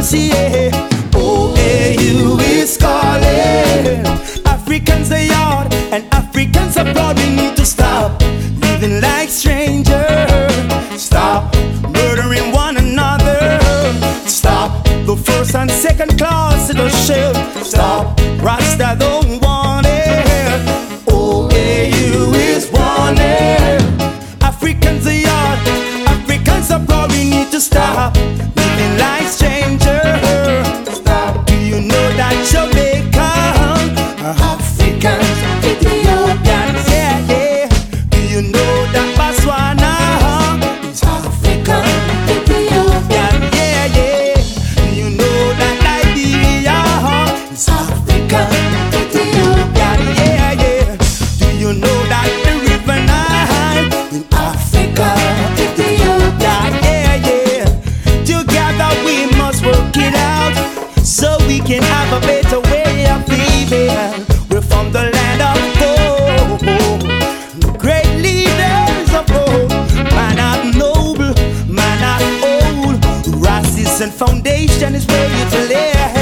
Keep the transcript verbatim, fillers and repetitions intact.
yeah. O A U is calling. Africans are yard and Africans abroad. We need to stop living like strangers. Stop murdering one another. Stop the first and second class citizenship. Stop Rasta don't want it. O A U is warning. Africans are yard, Africans abroad. We need to stop living like strangers. Stop. Do you know that Jamaica, Africans, Ethiopians, yeah, yeah. Do you know that Botswana is African, Ethiopian, yeah, yeah. Do you know that Liberia is African, Ethiopian, yeah, yeah. Do you know that the River Nile in Africa, Ethiopia, yeah, yeah. Together we must work it out so we can have a better way of living. We're from the land of gold, great leaders of old. Man are noble, man are old. Racism foundation is where you to live.